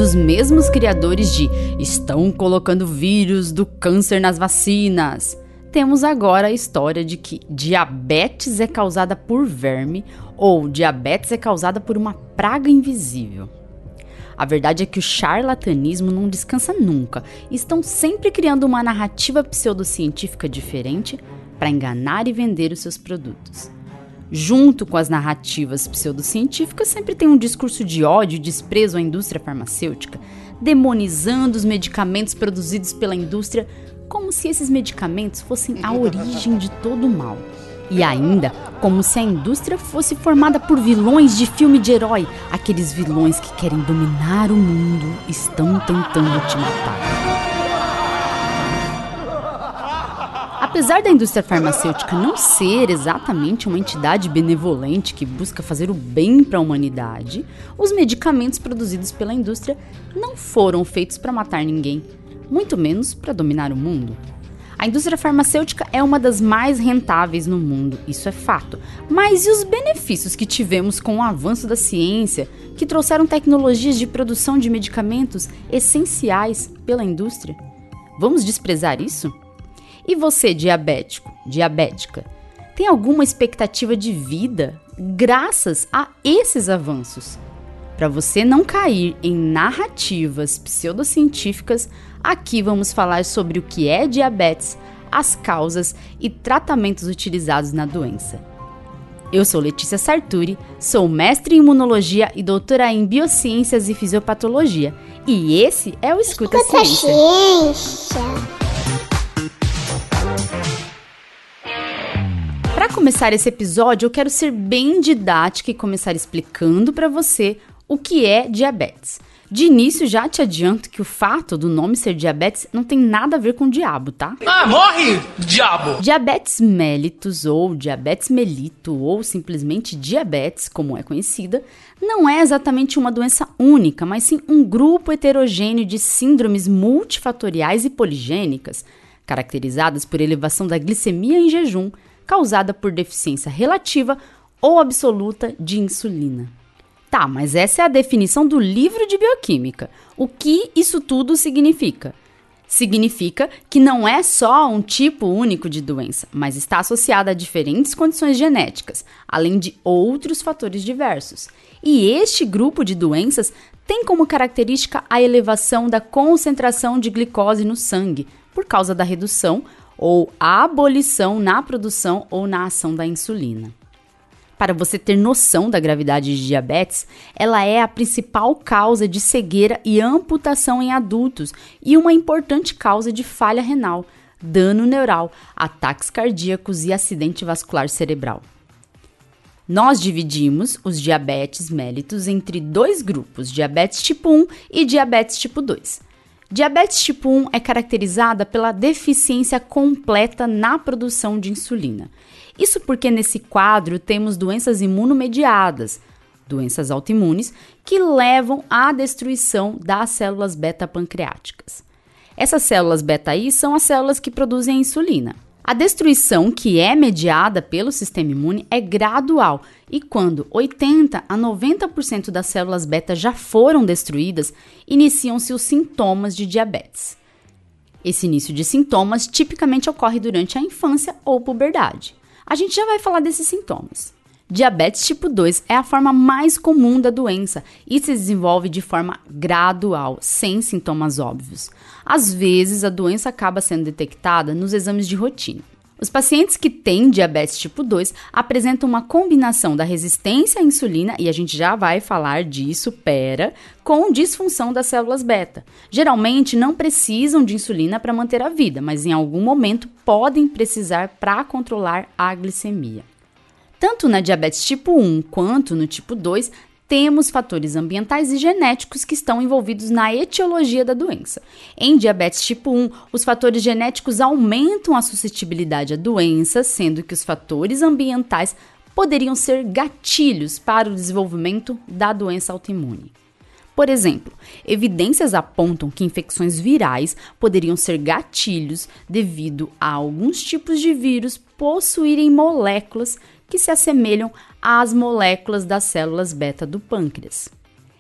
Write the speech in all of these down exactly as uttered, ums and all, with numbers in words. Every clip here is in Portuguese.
dos mesmos criadores de "estão colocando vírus do câncer nas vacinas", temos agora a história de que diabetes é causada por verme ou diabetes é causada por uma praga invisível. A verdade é que o charlatanismo não descansa nunca. Estão sempre criando uma narrativa pseudocientífica diferente para enganar e vender os seus produtos. Junto com as narrativas pseudocientíficas, sempre tem um discurso de ódio e desprezo à indústria farmacêutica, demonizando os medicamentos produzidos pela indústria como se esses medicamentos fossem a origem de todo o mal. E ainda, como se a indústria fosse formada por vilões de filme de herói, aqueles vilões que querem dominar o mundo estão tentando te matar. Apesar da indústria farmacêutica não ser exatamente uma entidade benevolente que busca fazer o bem para a humanidade, os medicamentos produzidos pela indústria não foram feitos para matar ninguém, muito menos para dominar o mundo. A indústria farmacêutica é uma das mais rentáveis no mundo, isso é fato. Mas e os benefícios que tivemos com o avanço da ciência, que trouxeram tecnologias de produção de medicamentos essenciais pela indústria? Vamos desprezar isso? E você, diabético, diabética, tem alguma expectativa de vida graças a esses avanços? Para você não cair em narrativas pseudocientíficas, aqui vamos falar sobre o que é diabetes, as causas e tratamentos utilizados na doença. Eu sou Letícia Sarturi, sou mestre em imunologia e doutora em biociências e fisiopatologia. E esse é o Escuta, Escuta Ciência. Ciência. Para começar esse episódio, eu quero ser bem didática e começar explicando para você o que é diabetes. De início, já te adianto que o fato do nome ser diabetes não tem nada a ver com o diabo, tá? Ah, morre, diabo! Diabetes mellitus, ou diabetes melito, ou simplesmente diabetes, como é conhecida, não é exatamente uma doença única, mas sim um grupo heterogêneo de síndromes multifatoriais e poligênicas, caracterizadas por elevação da glicemia em jejum, causada por deficiência relativa ou absoluta de insulina. Tá, mas essa é a definição do livro de bioquímica. O que isso tudo significa? Significa que não é só um tipo único de doença, mas está associada a diferentes condições genéticas, além de outros fatores diversos. E este grupo de doenças tem como característica a elevação da concentração de glicose no sangue, por causa da redução ou abolição na produção ou na ação da insulina. Para você ter noção da gravidade de diabetes, ela é a principal causa de cegueira e amputação em adultos e uma importante causa de falha renal, dano neural, ataques cardíacos e acidente vascular cerebral. Nós dividimos os diabetes mellitus entre dois grupos, diabetes tipo um e diabetes tipo dois. Diabetes tipo um é caracterizada pela deficiência completa na produção de insulina. Isso porque nesse quadro temos doenças imunomediadas, doenças autoimunes, que levam à destruição das células beta-pancreáticas. Essas células beta-I são as células que produzem a insulina. A destruição, que é mediada pelo sistema imune, é gradual e quando oitenta a noventa por cento das células beta já foram destruídas, iniciam-se os sintomas de diabetes. Esse início de sintomas tipicamente ocorre durante a infância ou puberdade. A gente já vai falar desses sintomas. Diabetes tipo dois é a forma mais comum da doença e se desenvolve de forma gradual, sem sintomas óbvios. Às vezes, a doença acaba sendo detectada nos exames de rotina. Os pacientes que têm diabetes tipo dois apresentam uma combinação da resistência à insulina, e a gente já vai falar disso, pera, com disfunção das células beta. Geralmente não precisam de insulina para manter a vida, mas em algum momento podem precisar para controlar a glicemia. Tanto na diabetes tipo um quanto no tipo dois, temos fatores ambientais e genéticos que estão envolvidos na etiologia da doença. Em diabetes tipo um, os fatores genéticos aumentam a suscetibilidade à doença, sendo que os fatores ambientais poderiam ser gatilhos para o desenvolvimento da doença autoimune. Por exemplo, evidências apontam que infecções virais poderiam ser gatilhos devido a alguns tipos de vírus possuírem moléculas que se assemelham às moléculas das células beta do pâncreas.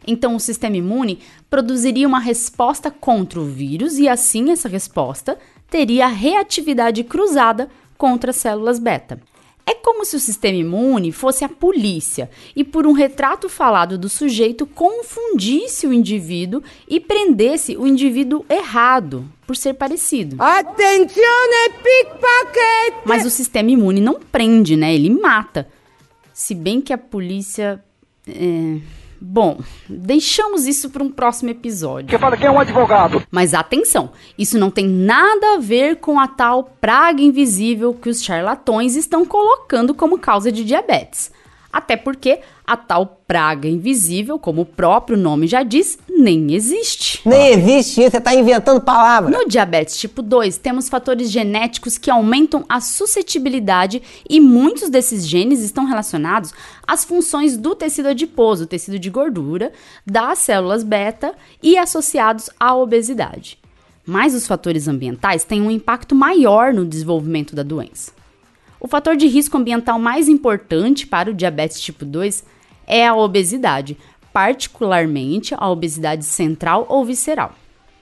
Então, o sistema imune produziria uma resposta contra o vírus e, assim, essa resposta teria reatividade cruzada contra as células beta. É como se o sistema imune fosse a polícia e, por um retrato falado do sujeito, confundisse o indivíduo e prendesse o indivíduo errado, por ser parecido. Attenzione, pickpocket! Mas o sistema imune não prende, né? Ele mata. Se bem que a polícia... É... Bom, deixamos isso para um próximo episódio. Que fala que é um advogado. Mas atenção, isso não tem nada a ver com a tal praga invisível que os charlatões estão colocando como causa de diabetes. Até porque a tal praga invisível, como o próprio nome já diz, nem existe. Nem existe isso, você está inventando palavras. No diabetes tipo dois, temos fatores genéticos que aumentam a suscetibilidade e muitos desses genes estão relacionados às funções do tecido adiposo, tecido de gordura, das células beta e associados à obesidade. Mas os fatores ambientais têm um impacto maior no desenvolvimento da doença. O fator de risco ambiental mais importante para o diabetes tipo dois é a obesidade, particularmente a obesidade central ou visceral.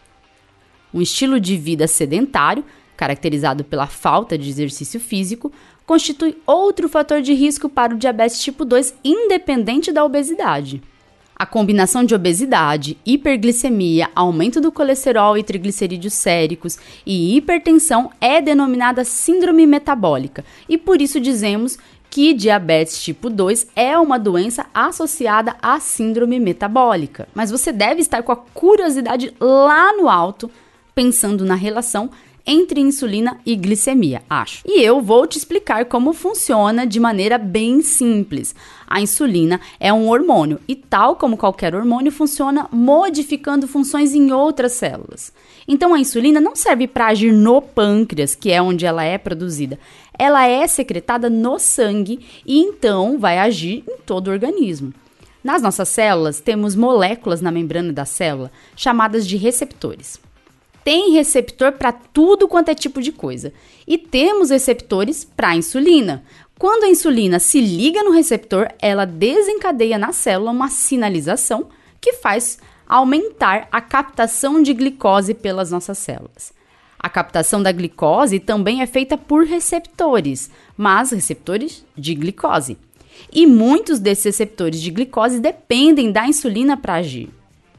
Um estilo de vida sedentário, caracterizado pela falta de exercício físico, constitui outro fator de risco para o diabetes tipo dois, independente da obesidade. A combinação de obesidade, hiperglicemia, aumento do colesterol e triglicerídeos séricos e hipertensão é denominada síndrome metabólica e por isso dizemos que diabetes tipo dois é uma doença associada à síndrome metabólica. Mas você deve estar com a curiosidade lá no alto, pensando na relação entre insulina e glicemia, acho. E eu vou te explicar como funciona de maneira bem simples. A insulina é um hormônio e, tal como qualquer hormônio, funciona modificando funções em outras células. Então, a insulina não serve para agir no pâncreas, que é onde ela é produzida. Ela é secretada no sangue e, então, vai agir em todo o organismo. Nas nossas células, temos moléculas na membrana da célula chamadas de receptores. Tem receptor para tudo quanto é tipo de coisa. E temos receptores para a insulina. Quando a insulina se liga no receptor, ela desencadeia na célula uma sinalização que faz aumentar a captação de glicose pelas nossas células. A captação da glicose também é feita por receptores, mas receptores de glicose. E muitos desses receptores de glicose dependem da insulina para agir.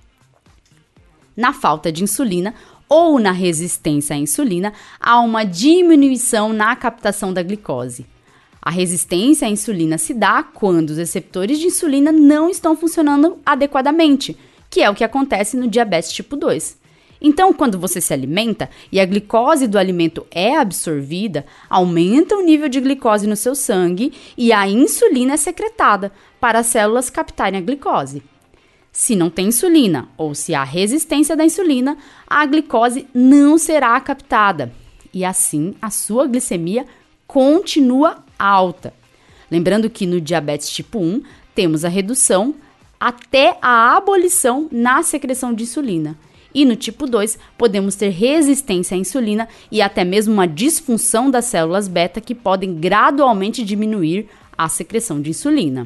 Na falta de insulina, ou na resistência à insulina, há uma diminuição na captação da glicose. A resistência à insulina se dá quando os receptores de insulina não estão funcionando adequadamente, que é o que acontece no diabetes tipo dois. Então, quando você se alimenta e a glicose do alimento é absorvida, aumenta o nível de glicose no seu sangue e a insulina é secretada para as células captarem a glicose. Se não tem insulina ou se há resistência da insulina, a glicose não será captada e assim a sua glicemia continua alta. Lembrando que no diabetes tipo um temos a redução até a abolição na secreção de insulina. E no tipo dois podemos ter resistência à insulina e até mesmo uma disfunção das células beta que podem gradualmente diminuir a secreção de insulina.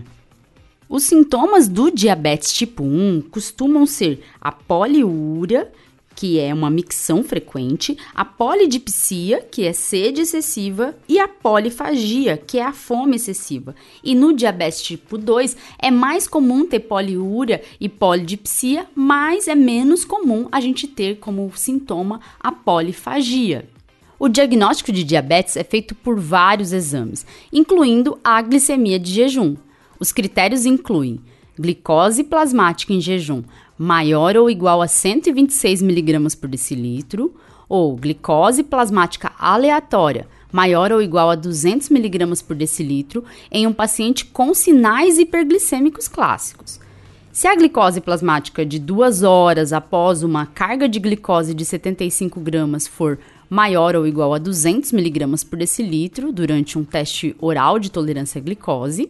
Os sintomas do diabetes tipo um costumam ser a poliúria, que é uma micção frequente, a polidipsia, que é sede excessiva, e a polifagia, que é a fome excessiva. E no diabetes tipo dois é mais comum ter poliúria e polidipsia, mas é menos comum a gente ter como sintoma a polifagia. O diagnóstico de diabetes é feito por vários exames, incluindo a glicemia de jejum. Os critérios incluem glicose plasmática em jejum maior ou igual a cento e vinte e seis miligramas por decilitro ou glicose plasmática aleatória maior ou igual a duzentos miligramas por decilitro em um paciente com sinais hiperglicêmicos clássicos. Se a glicose plasmática de duas horas após uma carga de glicose de setenta e cinco gramas for maior ou igual a duzentos miligramas por decilitro durante um teste oral de tolerância à glicose,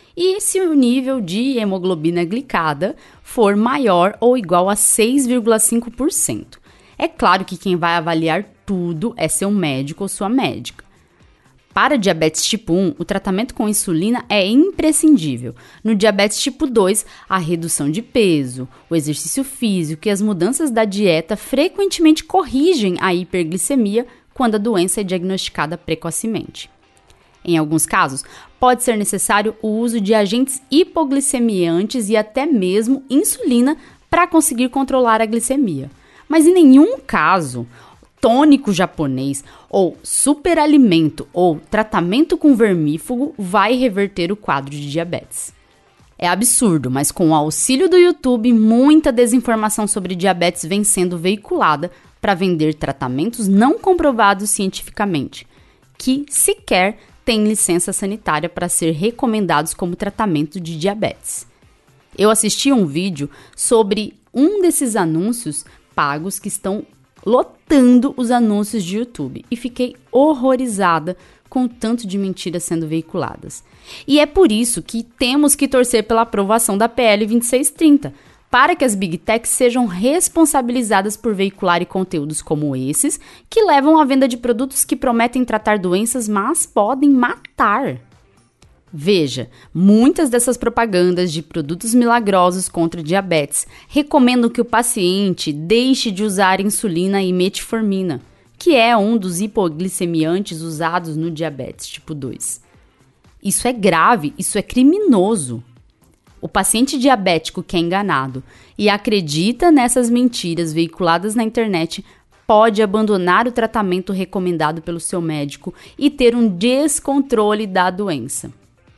e se o nível de hemoglobina glicada for maior ou igual a seis vírgula cinco por cento. É claro que quem vai avaliar tudo é seu médico ou sua médica. Para diabetes tipo um, o tratamento com insulina é imprescindível. No diabetes tipo dois, a redução de peso, o exercício físico e as mudanças da dieta frequentemente corrigem a hiperglicemia quando a doença é diagnosticada precocemente. Em alguns casos, pode ser necessário o uso de agentes hipoglicemiantes e até mesmo insulina para conseguir controlar a glicemia. Mas em nenhum caso, tônico japonês ou superalimento ou tratamento com vermífugo vai reverter o quadro de diabetes. É absurdo, mas com o auxílio do YouTube, muita desinformação sobre diabetes vem sendo veiculada para vender tratamentos não comprovados cientificamente, que sequer têm licença sanitária para ser recomendados como tratamento de diabetes. Eu assisti um vídeo sobre um desses anúncios pagos que estão lotando os anúncios de YouTube e fiquei horrorizada com o tanto de mentiras sendo veiculadas. E é por isso que temos que torcer pela aprovação da P L vinte e seis trinta, para que as Big Techs sejam responsabilizadas por veicularem conteúdos como esses, que levam à venda de produtos que prometem tratar doenças, mas podem matar. Veja, muitas dessas propagandas de produtos milagrosos contra diabetes recomendam que o paciente deixe de usar insulina e metformina, que é um dos hipoglicemiantes usados no diabetes tipo dois. Isso é grave, isso é criminoso. O paciente diabético que é enganado e acredita nessas mentiras veiculadas na internet pode abandonar o tratamento recomendado pelo seu médico e ter um descontrole da doença.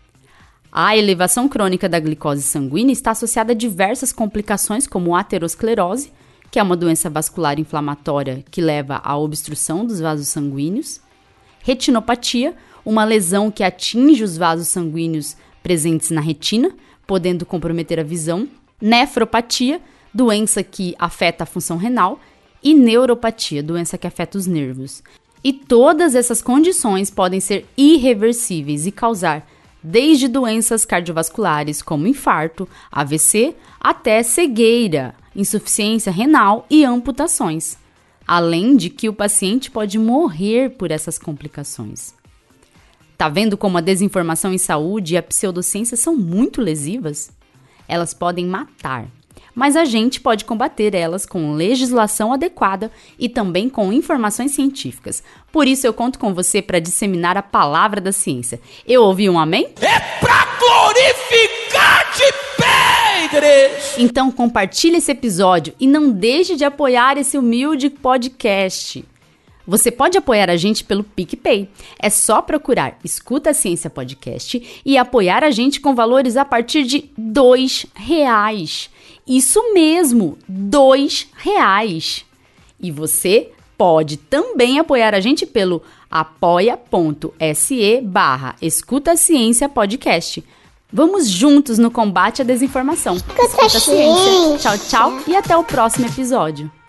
A elevação crônica da glicose sanguínea está associada a diversas complicações como aterosclerose, que é uma doença vascular inflamatória que leva à obstrução dos vasos sanguíneos, retinopatia, uma lesão que atinge os vasos sanguíneos presentes na retina, podendo comprometer a visão, nefropatia, doença que afeta a função renal, e neuropatia, doença que afeta os nervos. E todas essas condições podem ser irreversíveis e causar desde doenças cardiovasculares como infarto, A V C, até cegueira, insuficiência renal e amputações. Além de que o paciente pode morrer por essas complicações. Tá vendo como a desinformação em saúde e a pseudociência são muito lesivas? Elas podem matar, mas a gente pode combater elas com legislação adequada e também com informações científicas. Por isso eu conto com você para disseminar a palavra da ciência. Eu ouvi um amém? É pra glorificar de pé, igreja! Então compartilhe esse episódio e não deixe de apoiar esse humilde podcast. Você pode apoiar a gente pelo PicPay. É só procurar Escuta a Ciência Podcast e apoiar a gente com valores a partir de dois reais. Isso mesmo, dois reais. E você pode também apoiar a gente pelo apoia.se barra Escuta a Ciência Podcast. Vamos juntos no combate à desinformação. Escuta a Ciência. Tchau, tchau e até o próximo episódio.